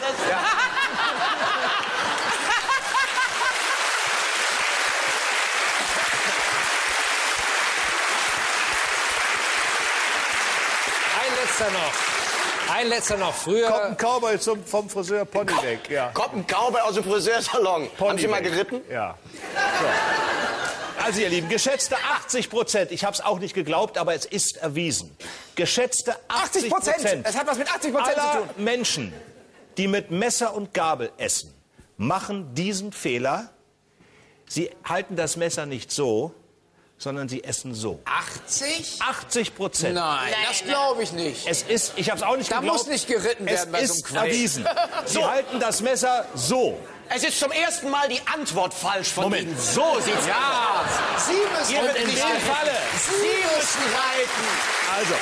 Ein letzter noch. Früher... Kommt ein Cowboy vom Friseur Pony weg. Ja. Kommt ein Cowboy aus dem Friseursalon. Haben Sie mal weg. geritten? Ja. So. Also ihr Lieben, geschätzte 80%, ich habe es auch nicht geglaubt, aber es ist erwiesen. Geschätzte 80%. Es hat was mit 80% zu aller tun. Menschen, die mit Messer und Gabel essen, machen diesen Fehler. Sie halten das Messer nicht so, sondern sie essen so. 80? 80%. Nein, das glaube ich nicht. Es ist, ich habe es auch nicht Da geglaubt. muss nicht geritten werden bei Es so einem ist Quatsch. erwiesen. Sie halten das Messer so. Es ist zum ersten Mal die Antwort falsch von Moment. Ihnen. So sieht's aus. Sie müssen Ihr wird in In dem dem Falle. Sie müssen reiten. Also,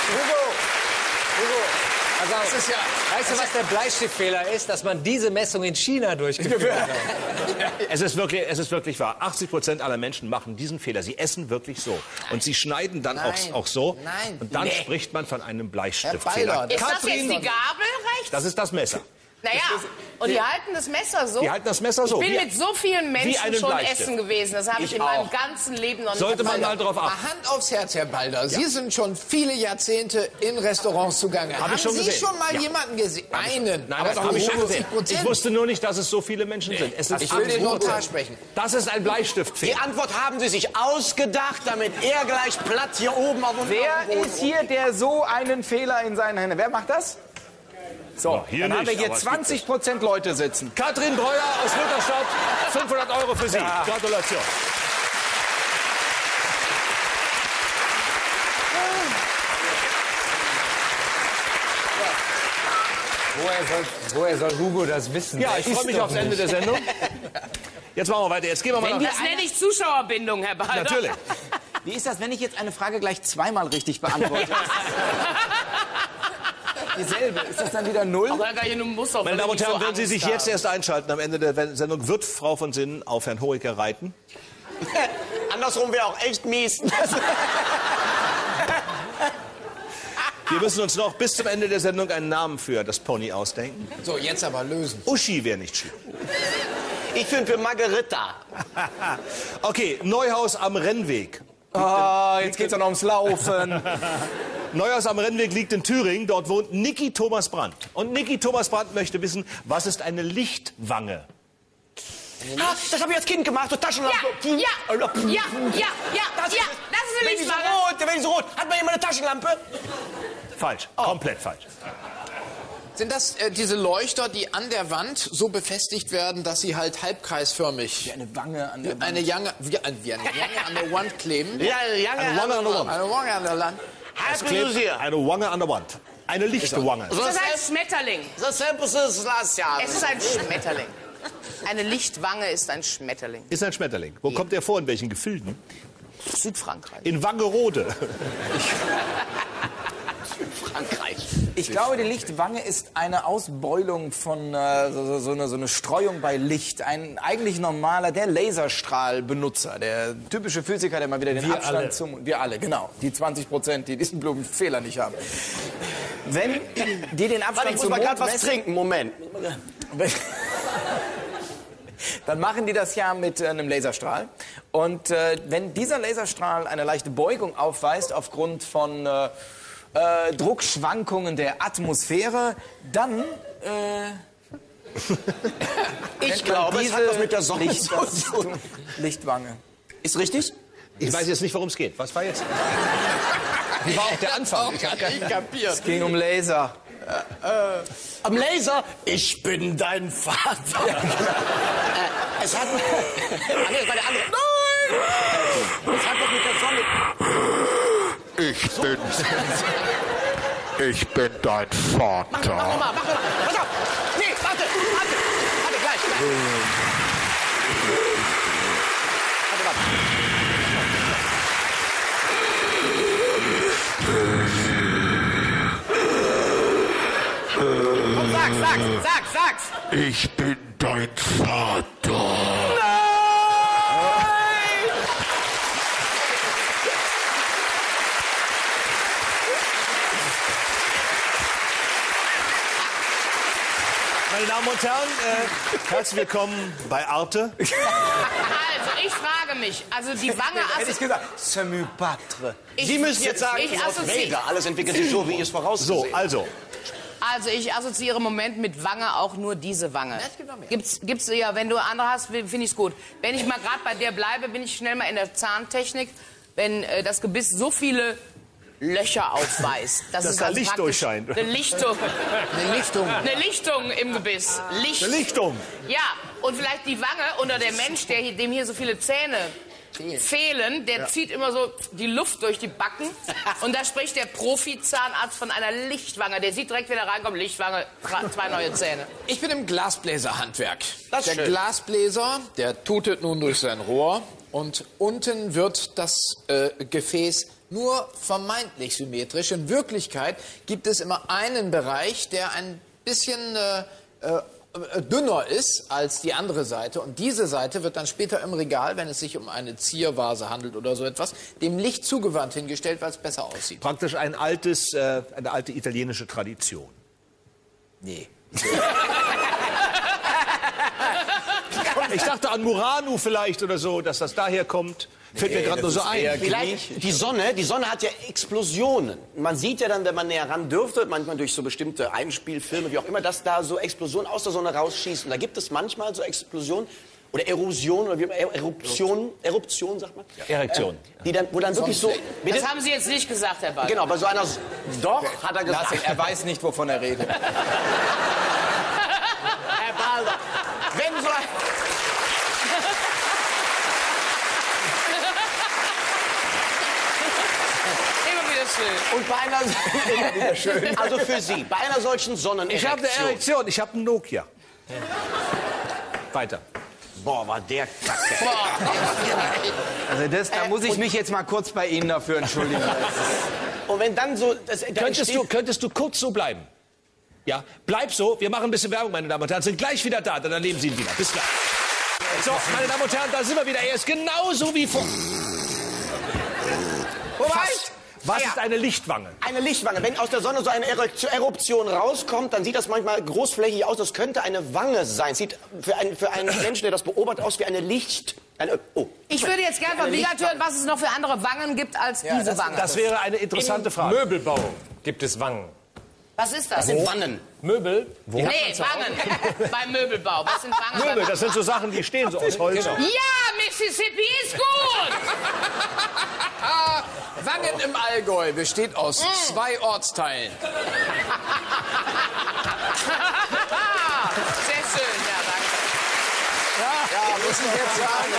Also, Das ist ja... weißt du, was der Bleistiftfehler ist? Dass man diese Messung in China durchgeführt hat. es ist wirklich wahr. 80% aller Menschen machen diesen Fehler. Sie essen wirklich so. Und sie schneiden dann auch so. Nein. Und dann spricht man von einem Bleistiftfehler. Herr Balder, Ist das jetzt die Gabel rechts? Das ist das Messer. Naja, und die halten das Messer so. Die halten das Messer so. Ich bin Wie- mit so vielen Menschen einen schon Bleistift. essen gewesen. Das habe ich in meinem ganzen Leben noch nicht Sollte man gemacht. mal drauf achten. Mal Hand aufs Herz, Herr Balder. Sie sind schon viele Jahrzehnte in Restaurants zugange. Hab ich Haben schon Sie gesehen. schon mal Ja. jemanden gesehen? Einen. Nein, aber das doch habe ich nur schon gesehen. 50%. Ich wusste nur nicht, dass es so viele Menschen sind. Es ist Ich will den 80%. Notar sprechen. Das ist ein Die Bleistiftfehler. Antwort haben Sie sich ausgedacht, damit er gleich Platz hier oben auf dem Wer ist hier, der so einen Fehler in seinen Händen... Wer macht das? So, hier dann haben wir nicht, hier aber es gibt 20% Leute sitzen. Katrin Breuer aus Lutherstadt, 500 € für Sie. Gratulation. Woher soll Hugo das wissen? Ja, Der ich freue isst mich doch aufs nicht. Ende der Sendung. Jetzt machen wir weiter. Jetzt gehen wir mal nach... Das nenne ich Zuschauerbindung, Herr Balder. Natürlich. Wie ist das, wenn ich jetzt eine Frage gleich zweimal richtig beantworte? Dieselbe. Ist das dann wieder 0? Aber da kann ich nur muss doch Meine Damen und nicht Herren, so wenn Sie Angst sich haben. jetzt erst einschalten, am Ende der Sendung wird Frau von Sinnen auf Herrn Hoeker reiten. Andersrum wäre auch echt mies. Wir müssen uns noch bis zum Ende der Sendung einen Namen für das Pony ausdenken. So, jetzt aber lösen. Uschi wäre nicht schlimm. Ich finde für Margarita. Okay, Neuhaus am Rennweg. Jetzt geht's doch noch ums Laufen. Neuhaus am Rennweg liegt in Thüringen. Dort wohnt Niki Thomas Brandt. Und Niki Thomas Brandt möchte wissen, was ist eine Lichtwange? Ah, das habe ich als Kind gemacht, so Taschenlampe. Das ist eine Wenn die so Lichtwange. rot, wenn die so rot. Hat man jemand eine Taschenlampe? Falsch, komplett falsch. Sind das diese Leuchter, die an der Wand so befestigt werden, dass sie halt halbkreisförmig Eine Wange an der Wand. eine Jange, wie eine Jange an der Wand kleben? Ja, Eine Wange an der Wand. Eine Wange an der Wand. Es klebt eine Wange an der Wand. Eine Lichtwange. Das ist ein Schmetterling. Das Sample ist das, ja. Es ist ein Schmetterling. Eine Lichtwange ist ein Schmetterling. Ist ein Schmetterling. Wo kommt der vor? In welchen Gefilden? Südfrankreich. In Wangerode. Frankreich. Ich glaube, die Lichtwange ist eine Ausbeulung von so eine Streuung bei Licht. Ein eigentlich normaler, der Laserstrahlbenutzer, der typische Physiker, der mal wieder den Abstand zum... Wir alle, genau. Die 20%, die diesen blöden Fehler nicht haben. Wenn die den Abstand zum Mond ich muss mal gerade was trinken, Moment. Dann machen die das ja mit einem Laserstrahl. Und wenn dieser Laserstrahl eine leichte Beugung aufweist aufgrund von Druckschwankungen der Atmosphäre, dann ich glaube, es hat was mit der Sonne zu tun. Lichtwange. Ist richtig? Ich weiß jetzt nicht, worum es geht. Was war jetzt? Wie war auch der Anfang? Ich habe nicht kapiert. Es ging um Laser. Am Laser, ich bin dein Vater. Ja, genau. Es hat... nee, das war der andere. Nein! Es hat was mit der Sonne... Ich bin dein Vater. Mach mal. Pass auf. Nee, warte, gleich. Komm, sag's. Ich bin dein Vater. Meine Damen und Herren, herzlich willkommen bei Arte. Also, ich frage mich, also die Wange... Hätte ich gesagt, c'est mon patre. Sie müssen jetzt sagen, ich assoziiere... alles entwickelt sich so, wie ihr es vorausgesehen So, also. Also ich assoziiere im Moment mit Wange auch nur diese Wange. Gibt's ja, wenn du andere hast, finde ich's gut. Wenn ich mal gerade bei der bleibe, bin ich schnell mal in der Zahntechnik. Wenn das Gebiss so viele Löcher aufweist, dass es da also Licht durchscheint. Eine Lichtung im Gebiss. Licht. Eine Lichtung. Ja, und vielleicht die Wange oder der Mensch, dem hier so viele Zähne fehlen, der zieht immer so die Luft durch die Backen. Und da spricht der Profi-Zahnarzt von einer Lichtwange. Der sieht direkt, wenn er reinkommt, Lichtwange, 2 neue Zähne. Ich bin im Glasbläserhandwerk. Das ist der schön. Glasbläser, der tutet nun durch sein Rohr und unten wird das Gefäß nur vermeintlich symmetrisch. In Wirklichkeit gibt es immer einen Bereich, der ein bisschen dünner ist als die andere Seite. Und diese Seite wird dann später im Regal, wenn es sich um eine Ziervase handelt oder so etwas, dem Licht zugewandt hingestellt, weil es besser aussieht. Praktisch eine alte italienische Tradition. Nee. Ich dachte an Murano vielleicht oder so, dass das daher kommt. Fällt mir gerade nur so ein. Vielleicht die Sonne hat ja Explosionen. Man sieht ja dann, wenn man näher ran dürfte, manchmal durch so bestimmte Einspielfilme, wie auch immer, dass da so Explosionen aus der Sonne rausschießen. Da gibt es manchmal so Explosionen oder Erosion oder wie Eruption sagt man. Ja. Erektion. Die dann, wo dann wirklich so... Bitte? Das haben Sie jetzt nicht gesagt, Herr Balder. Genau, bei so einer... Doch, hat er gesagt. Er weiß nicht, wovon er redet. Herr Balder, wenn so... Und bei einer wieder schön. Also für Sie, bei einer solchen Sonnenerektion. Ich habe eine Erektion, ich habe einen Nokia. Weiter. Boah, war der Kacke. Also da muss ich mich jetzt mal kurz bei Ihnen dafür entschuldigen. Und wenn dann so... Könntest du kurz so bleiben? Ja, bleib so. Wir machen ein bisschen Werbung, meine Damen und Herren. Sind gleich wieder da, dann erleben Sie ihn wieder. Bis gleich. So, meine Damen und Herren, da sind wir wieder. Er ist genauso wie vor... Fast. Was ist eine Lichtwange? Eine Lichtwange. Wenn aus der Sonne so eine Eruption rauskommt, dann sieht das manchmal großflächig aus. Das könnte eine Wange sein. Sieht für einen Menschen, der das beobachtet, aus wie eine Licht... Ich würde jetzt gerne von Wiegand hören, was es noch für andere Wangen gibt als diese Wange. Das wäre eine interessante Frage. Möbelbau gibt es Wangen. Was ist das? Das sind Wannen. Möbel? Nee, Wangen. Beim Möbelbau. Was sind Wangen? Möbel, das sind so Sachen, die stehen so aus Holz. Ja, Mississippi ist gut! Wangen im Allgäu besteht aus 2 Ortsteilen. Sehr schön, ja, danke. müssen jetzt sagen.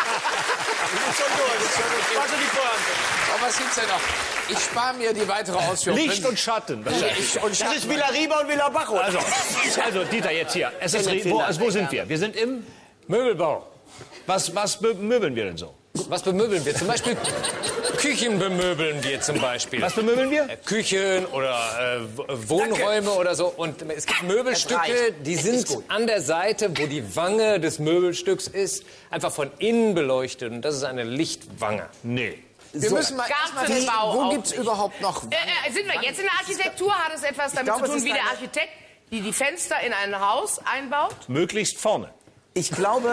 Aber was gibt's denn noch? Ich spare mir die weitere Ausführung. Licht und Schatten. Das ist Villa Riba und Villa Bajo. Also Dieter, jetzt hier. Wo sind wir? Wir sind im Möbelbau. Was möbeln wir denn so? Was bemöbeln wir? Zum Beispiel Küchen bemöbeln wir zum Beispiel. Was bemöbeln wir? Küchen oder Wohnräume oder so. Und es gibt Möbelstücke, die sind an der Seite, wo die Wange des Möbelstücks ist, einfach von innen beleuchtet. Und das ist eine Lichtwange. Nee. Wir müssen mal Gartenbau wo auch gibt's nicht. überhaupt noch... Sind wir jetzt in der Architektur? Hat es etwas damit zu tun, wie der Architekt die Fenster in ein Haus einbaut? Möglichst vorne. Ich glaube...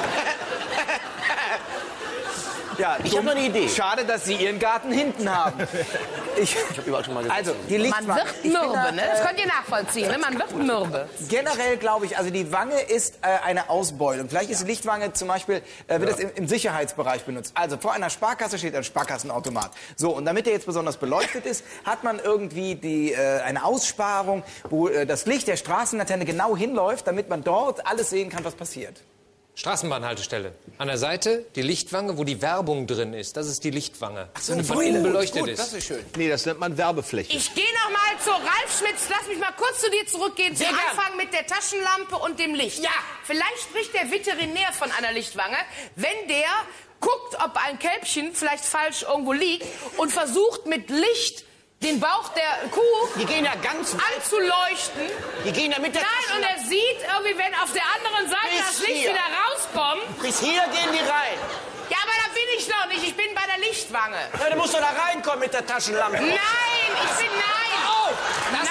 Ja, Ich habe noch eine Idee. Schade, dass Sie Ihren Garten hinten haben. Ich habe überall schon mal gesagt. Also, die Lichtwange. Man wird mürbe, ne? Das könnt ihr nachvollziehen, ne? Man wird mürbe. Generell glaube ich, also die Wange ist eine Ausbeulung. Vielleicht ist die Lichtwange zum Beispiel, wird das im Sicherheitsbereich benutzt. Also vor einer Sparkasse steht ein Sparkassenautomat. So, und damit der jetzt besonders beleuchtet ist, hat man irgendwie eine Aussparung, wo das Licht der Straßenlaterne genau hinläuft, damit man dort alles sehen kann, was passiert. Straßenbahnhaltestelle. An der Seite die Lichtwange, wo die Werbung drin ist. Das ist die Lichtwange. Ach so, die von innen beleuchtet ist. Das ist schön. Nee, das nennt man Werbefläche. Ich gehe noch mal zu Ralf Schmitz. Lass mich mal kurz zu dir zurückgehen. Zu Anfang mit der Taschenlampe und dem Licht. Ja, vielleicht spricht der Veterinär von einer Lichtwange, wenn der guckt, ob ein Kälbchen vielleicht falsch irgendwo liegt und versucht mit Licht den Bauch der Kuh Die gehen ja ganz anzuleuchten. Die gehen ja mit der Nein, und er sieht irgendwie, wenn auf der anderen Seite Bis das Licht hier. wieder rauskommt. Bis hier gehen die rein. Ja, aber da bin ich noch nicht. Ich bin bei der Lichtwange. Ja, du musst doch da reinkommen mit der Taschenlampe. Nein, ich bin nein. Oh, Nein.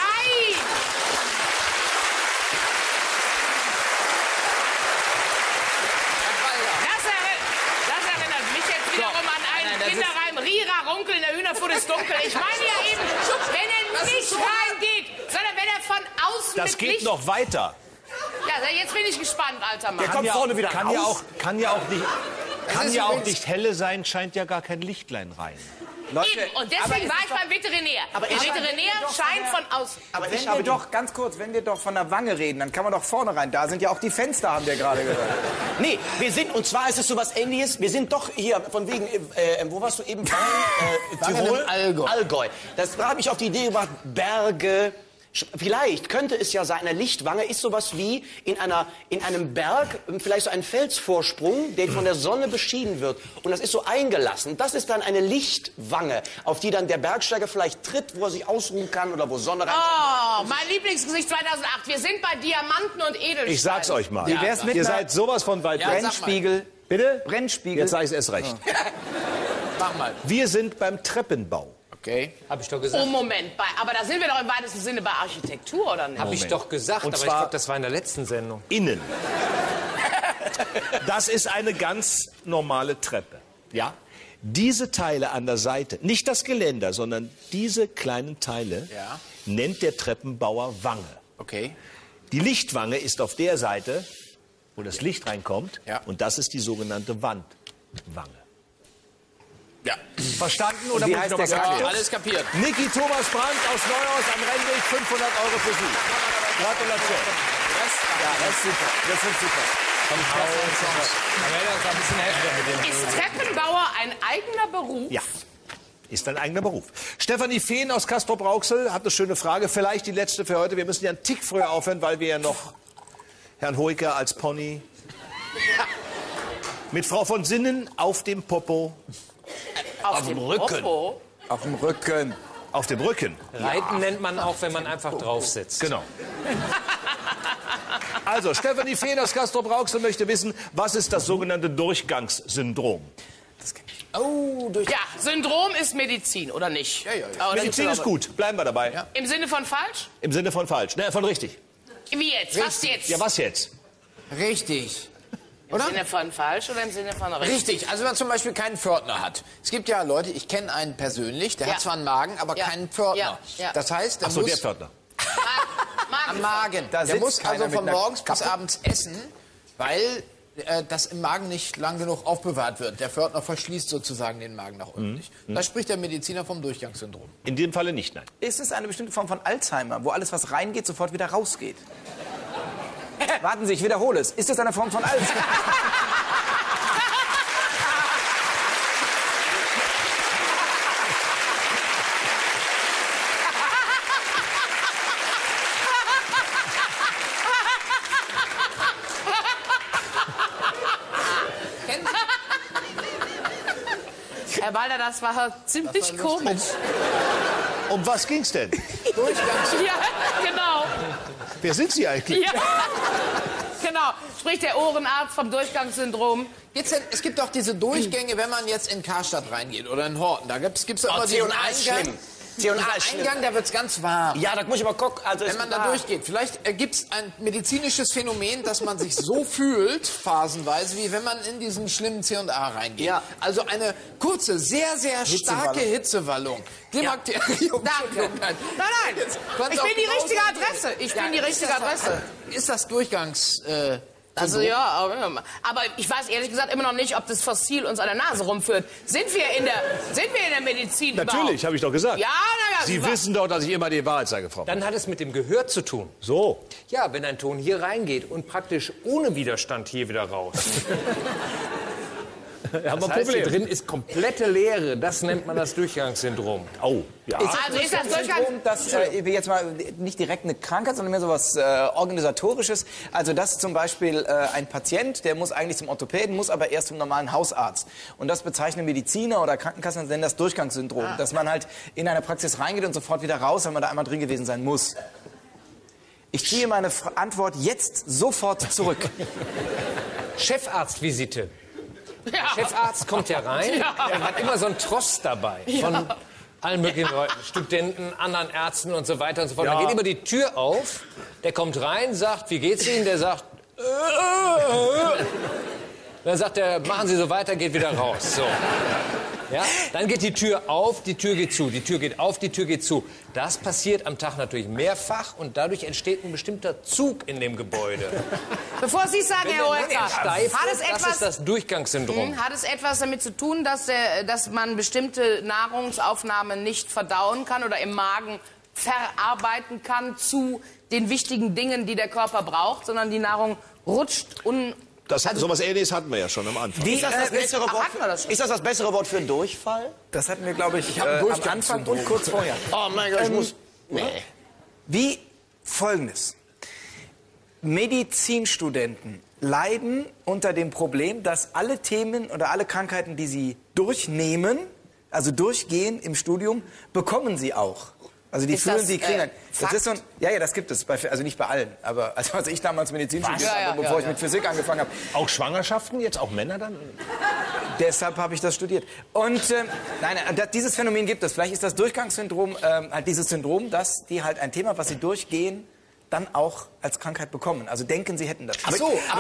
Das erinnert mich jetzt wiederum an einen Kinderreim. Rira, Runkel, in der Hühnerfuhr ist dunkel. Ich meine ja eben, wenn er nicht reingeht, sondern wenn er von außen Das mit geht Licht... noch weiter. Ja, jetzt bin ich gespannt, alter Mann. kommt vorne wieder kann raus. Kann ja auch nicht helle sein, scheint ja gar kein Lichtlein rein. Leute, Eben. Und deswegen war ich beim Veterinär. Der Veterinär scheint von außen... aber wenn wir doch, ganz kurz, wenn wir doch von der Wange reden, dann kann man doch vorne rein. Da sind ja auch die Fenster, haben wir gerade gehört. Nee, wir sind, und zwar ist es so was Ähnliches, wir sind doch hier, von wegen, wo warst du eben? Tirol? im Allgäu. Allgäu. Das hat mich auf die Idee gebracht, Berge. Vielleicht könnte es ja sein, eine Lichtwange ist sowas wie in einem Berg, vielleicht so ein Felsvorsprung, der von der Sonne beschienen wird. Und das ist so eingelassen. Das ist dann eine Lichtwange, auf die dann der Bergsteiger vielleicht tritt, wo er sich ausruhen kann oder wo Sonne rein. Oh, mein Lieblingsgesicht 2008. Wir sind bei Diamanten und Edelsteinen. Ich sag's euch mal. Wie wär's mit Ihr einer seid sowas von weit weg. Brennspiegel? Bitte? Brennspiegel. Jetzt sage ich es erst recht. Mach mal. Wir sind beim Treppenbau. Okay. Hab ich doch gesagt. Oh, Moment. Aber da sind wir doch im weitesten Sinne bei Architektur, oder nicht? Hab ich doch gesagt, Und aber ich zwar- glaube, das war in der letzten Sendung. Innen. Das ist eine ganz normale Treppe. Ja? Diese Teile an der Seite, nicht das Geländer, sondern diese kleinen Teile, Ja. nennt der Treppenbauer Wange. Okay. Die Lichtwange ist auf der Seite, wo das Licht reinkommt. Ja. Und das ist die sogenannte Wandwange. Ja. Verstanden oder wie muss ich heißt noch der was Charakter? erklären? Alles kapiert. Niki Thomas Brandt aus Neuhaus am Rennweg, 500 € für Sie. Gratulation. Ja, das ist super. Das ist super. Ist Treppenbauer ein eigener Beruf? Ja, ist ein eigener Beruf. Stefanie Fehn aus Castrop-Rauxel hat eine schöne Frage. Vielleicht die letzte für heute. Wir müssen ja einen Tick früher aufhören, weil wir ja noch Herrn Hoeker als Pony mit Frau von Sinnen auf dem Popo, Auf dem Rücken. Popo? Auf dem Rücken. auf dem Rücken. Reiten nennt man auch, wenn man einfach drauf sitzt. Genau. Also, Stefanie Fehn aus Castrop-Rauxel möchte wissen, was ist das sogenannte Durchgangssyndrom? Oh, durch... Ja, Syndrom ist Medizin, oder nicht? Ja. Oder Medizin ist gut, bleiben wir dabei. Ja. Im Sinne von falsch? Im Sinne von falsch, ne, von richtig. Wie jetzt? Was jetzt? Ja, was jetzt? Richtig. Im Sinne von falsch oder im Sinne von richtig? Richtig, also wenn man zum Beispiel keinen Pförtner hat. Es gibt ja Leute, ich kenne einen persönlich, der Ja. hat zwar einen Magen, aber Ja. keinen Pförtner. Ja. Ja. Das heißt, der Ach so, muss der Pförtner. am Magen. Da Der sitzt muss keiner also mit von einer morgens bis Kappe. abends essen, weil das im Magen nicht lang genug aufbewahrt wird. Der Pförtner verschließt sozusagen den Magen nach unten nicht. Da spricht der Mediziner vom Durchgangssyndrom. In dem Falle nicht, nein. Ist es eine bestimmte Form von Alzheimer, wo alles, was reingeht, sofort wieder rausgeht? Warten Sie, ich wiederhole es. Ist es eine Form von Alzheimer? Herr Balder, das war ziemlich komisch. Um was ging's denn? Ja, genau. Wer sind Sie eigentlich? Ja. Genau, spricht der Ohrenarzt vom Durchgangssyndrom. Es gibt doch diese Durchgänge, wenn man jetzt in Karstadt reingeht oder in Horten. Da gibt's doch immer diesen Eingang. Eingang, da wird's ganz warm. Ja, da muss ich mal gucken. Also wenn man da durchgeht. Vielleicht gibt's ein medizinisches Phänomen, dass man sich so fühlt, phasenweise, wie wenn man in diesen schlimmen C&A reingeht. Ja. Also eine kurze, sehr, sehr starke Hitzewallung. Klimakterium. Danke. Nein. Ich bin die richtige Adresse. Ich bin die richtige Adresse. Ist das Durchgangs... Also ja, aber ich weiß ehrlich gesagt immer noch nicht, ob das Fossil uns an der Nase rumführt. Sind wir in der Medizin Natürlich, habe ich doch gesagt. Ja, Sie wissen doch, dass ich immer die Wahrheit sage, Frau. Dann hat es mit dem Gehör zu tun. So. Ja, wenn ein Ton hier reingeht und praktisch ohne Widerstand hier wieder raus. Das heißt, hier drin ist komplette Leere. Das nennt man das Durchgangssyndrom. Oh, ja. Also ist das Syndrom, das jetzt mal nicht direkt eine Krankheit, sondern mehr so was Organisatorisches. Also das ist zum Beispiel ein Patient, der muss eigentlich zum Orthopäden, muss aber erst zum normalen Hausarzt. Und das bezeichnen Mediziner oder Krankenkassen, nennen das Durchgangssyndrom. Dass man halt in eine Praxis reingeht und sofort wieder raus, wenn man da einmal drin gewesen sein muss. Ich ziehe meine Antwort jetzt sofort zurück. Chefarztvisite. Der Chefarzt kommt ja rein, er hat immer so einen Trost dabei von allen möglichen Leuten, Studenten, anderen Ärzten und so weiter und so fort. Dann geht immer die Tür auf, der kommt rein, sagt, wie geht's Ihnen? Der sagt, Dann sagt er, machen Sie so weiter, geht wieder raus. So. Ja? Dann geht die Tür auf, die Tür geht zu, die Tür geht auf, die Tür geht zu. Das passiert am Tag natürlich mehrfach und dadurch entsteht ein bestimmter Zug in dem Gebäude. Bevor Sie sagen, Herr Hoeker, das ist das Durchgangssyndrom. Hat es etwas damit zu tun, dass man bestimmte Nahrungsaufnahmen nicht verdauen kann oder im Magen verarbeiten kann zu den wichtigen Dingen, die der Körper braucht, sondern die Nahrung rutscht sowas Ähnliches hatten wir ja schon am Anfang. Ist das das bessere Wort? Ist das das bessere Wort für einen Durchfall? Das hatten wir, glaube ich, am Anfang und kurz vorher. Oh mein Gott, ich muss... Nee. Wie Folgendes. Medizinstudenten leiden unter dem Problem, dass alle Themen oder alle Krankheiten, die sie durchnehmen, also durchgehen im Studium, bekommen sie auch. Also die fühlen, sie kriegen das ist so ein, ja, das gibt es, also nicht bei allen, aber als ich damals Medizin studiert habe, bevor ich mit Physik angefangen habe. Auch Schwangerschaften, jetzt auch Männer dann? Deshalb habe ich das studiert. Und dieses Phänomen gibt es. Vielleicht ist das Durchgangssyndrom halt dieses Syndrom, dass die halt ein Thema, was sie durchgehen, dann auch als Krankheit bekommen. Also denken, sie hätten das. Ach so, aber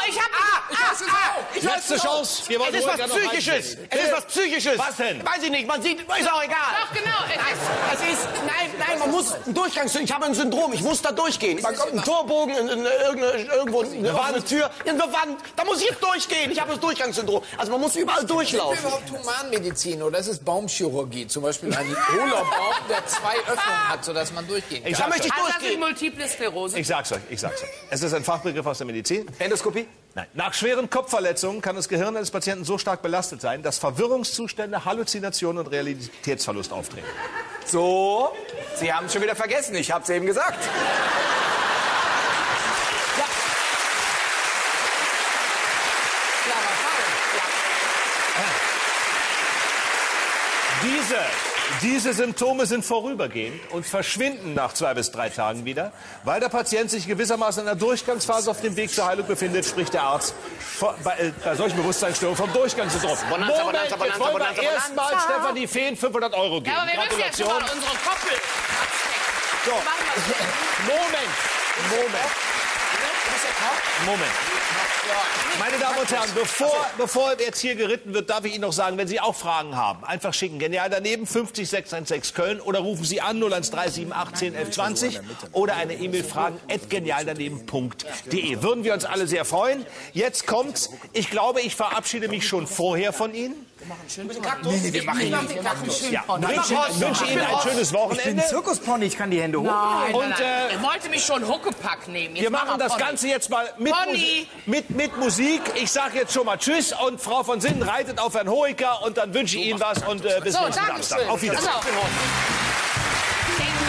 ich weiß Letzte Chance. Wir wollen es ist was Psychisches. Es ist was Psychisches. Was denn? Weiß ich nicht. Man sieht, ist auch egal. Doch, genau. Nein, man muss ein Durchgangssyndrom. Ich habe ein Syndrom. Ich muss da durchgehen. Man kommt ein Torbogen irgendwo eine Tür in der Wand. Da muss ich durchgehen. Ich habe das Durchgangssyndrom. Also man muss überall durchlaufen. Ist das überhaupt Humanmedizin oder ist es Baumchirurgie? Zum Beispiel ein hohler Baum, der 2 Öffnungen hat, sodass man durchgehen kann. Ich möchte durchgehen. Multiple Sklerose. Ich sag's euch. Es ist ein Fachbegriff aus der Medizin. Endoskopie? Nein. Nach schweren Kopfverletzungen kann das Gehirn eines Patienten so stark belastet sein, dass Verwirrungszustände, Halluzinationen und Realitätsverlust auftreten. So, Sie haben es schon wieder vergessen. Ich habe es eben gesagt. Diese Symptome sind vorübergehend und verschwinden nach 2 bis 3 Tagen wieder, weil der Patient sich gewissermaßen in einer Durchgangsphase auf dem Weg zur Heilung befindet, spricht der Arzt bei solchen Bewusstseinsstörungen vom Durchgangssyndrom. Moment, jetzt wollen wir erstmal Stefanie Fehn 500 € geben. Ja, aber wir müssen jetzt mal unsere Koppel. So, Moment. Meine Damen und Herren, bevor jetzt hier geritten wird, darf ich Ihnen noch sagen, wenn Sie auch Fragen haben, einfach schicken. Genial daneben 50 616 Köln oder rufen Sie an 0137 18 11 20 oder eine E-Mail fragen@genialdaneben.de. Würden wir uns alle sehr freuen. Jetzt kommt's. Ich glaube, ich verabschiede mich schon vorher von Ihnen. Wir machen wünsche Ihnen ein schönes Wochenende. Ich bin Zirkuspony, ich kann die Hände hoch. Nein. Er wollte mich schon Huckepack nehmen. Wir machen das Ganze jetzt mal mit Musik. Ich sage jetzt schon mal Tschüss und Frau von Sinnen reitet auf Herrn Hoeker und dann wünsche ich Ihnen was und bis nächsten Samstag. Auf Wiedersehen.